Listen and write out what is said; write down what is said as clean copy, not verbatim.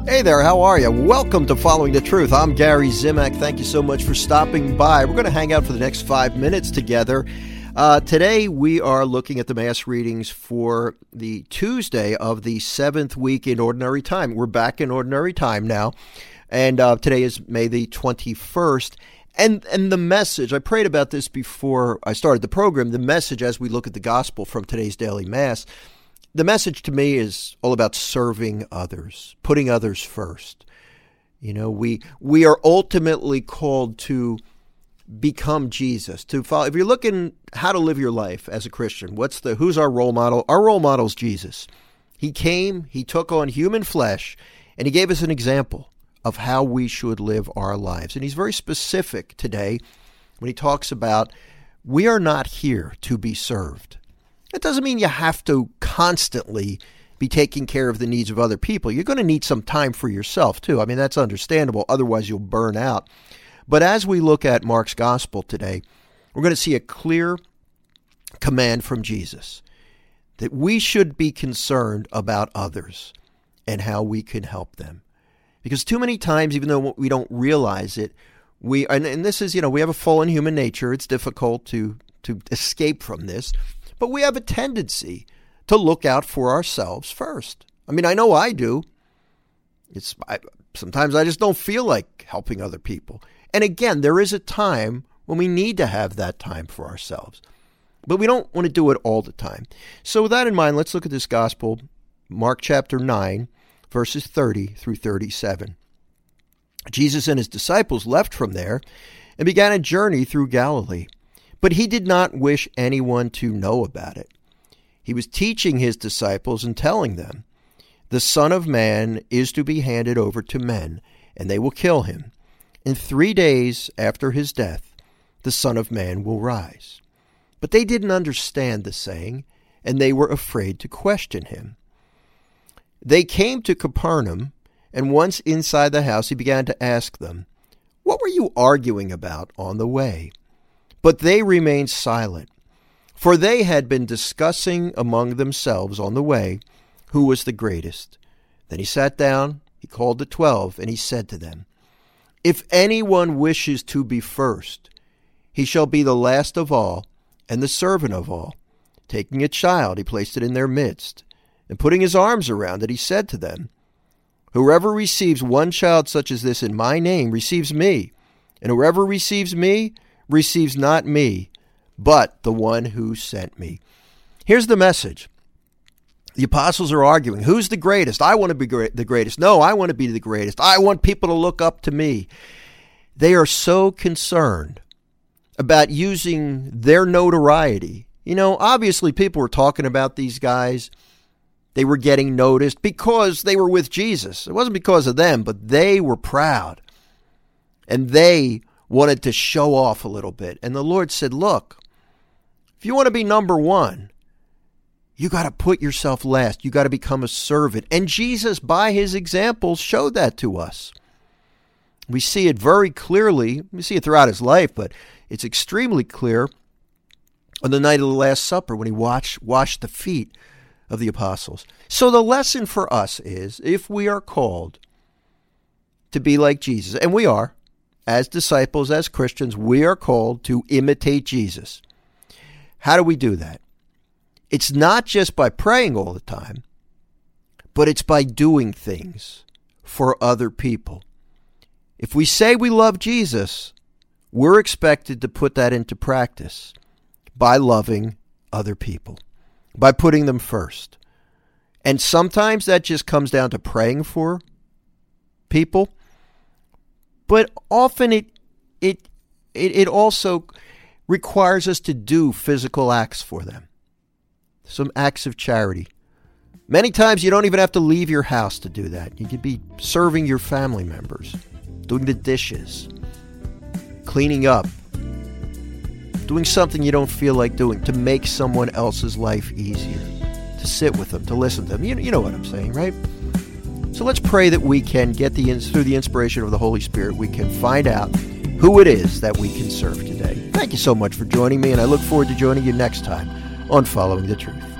Hey there, how are you? Welcome to Following the Truth. I'm Gary Zimak. Thank you so much for stopping by. We're going to hang out for the next 5 minutes together. Today we are looking at the Mass readings for the Tuesday of the 7th week in Ordinary Time. We're back in Ordinary Time now, and today is May the 21st. And the message, I prayed about this before I started the program, the message as we look at the Gospel from today's daily Mass, the message to me is all about serving others, putting others first. You know, we are ultimately called to become Jesus, to follow. If you're looking how to live your life as a Christian, who's our role model? Our role model is Jesus. He came, he took on human flesh, and he gave us an example of how we should live our lives. And he's very specific today when he talks about we are not here to be served. It doesn't mean you have to constantly be taking care of the needs of other people. You're going to need some time for yourself too. I mean, that's understandable. Otherwise, you'll burn out. But as we look at Mark's gospel today, we're going to see a clear command from Jesus that we should be concerned about others and how we can help them. Because too many times, even though we don't realize it, and this is, we have a fallen human nature. It's difficult to escape from this. But we have a tendency to look out for ourselves first. I mean, I know I do. Sometimes I just don't feel like helping other people. And again, there is a time when we need to have that time for ourselves. But we don't want to do it all the time. So with that in mind, let's look at this gospel, Mark chapter 9, verses 30 through 37. Jesus and his disciples left from there and began a journey through Galilee. But he did not wish anyone to know about it. He was teaching his disciples and telling them, "The Son of Man is to be handed over to men, and they will kill him. And 3 days after his death, the Son of Man will rise." But they didn't understand the saying, and they were afraid to question him. They came to Capernaum, and once inside the house, he began to ask them, "What were you arguing about on the way?" But they remained silent, for they had been discussing among themselves on the way who was the greatest. Then he sat down, he called the 12, and he said to them, "If anyone wishes to be first, he shall be the last of all and the servant of all." Taking a child, he placed it in their midst, and putting his arms around it, he said to them, "Whoever receives one child such as this in my name receives me, and whoever receives me receives not me, but the one who sent me." Here's the message. The apostles are arguing, who's the greatest? I want to be the greatest. No, I want to be the greatest. I want people to look up to me. They are so concerned about using their notoriety. Obviously people were talking about these guys. They were getting noticed because they were with Jesus. It wasn't because of them, but they were proud. And they wanted to show off a little bit. And the Lord said, look, if you want to be number one, you got to put yourself last. You got to become a servant. And Jesus, by his examples, showed that to us. We see it very clearly. We see it throughout his life, but it's extremely clear on the night of the Last Supper when he washed the feet of the apostles. So the lesson for us is, if we are called to be like Jesus, and we are, as disciples, as Christians, we are called to imitate Jesus. How do we do that? It's not just by praying all the time, but it's by doing things for other people. If we say we love Jesus, we're expected to put that into practice by loving other people, by putting them first. And sometimes that just comes down to praying for people. But often it also requires us to do physical acts for them. Some acts of charity. Many times you don't even have to leave your house to do that. You could be serving your family members, doing the dishes, cleaning up, doing something you don't feel like doing to make someone else's life easier, to sit with them, to listen to them. You know what I'm saying, right? So let's pray that we can get through the inspiration of the Holy Spirit, we can find out who it is that we can serve today. Thank you so much for joining me, and I look forward to joining you next time on Following the Truth.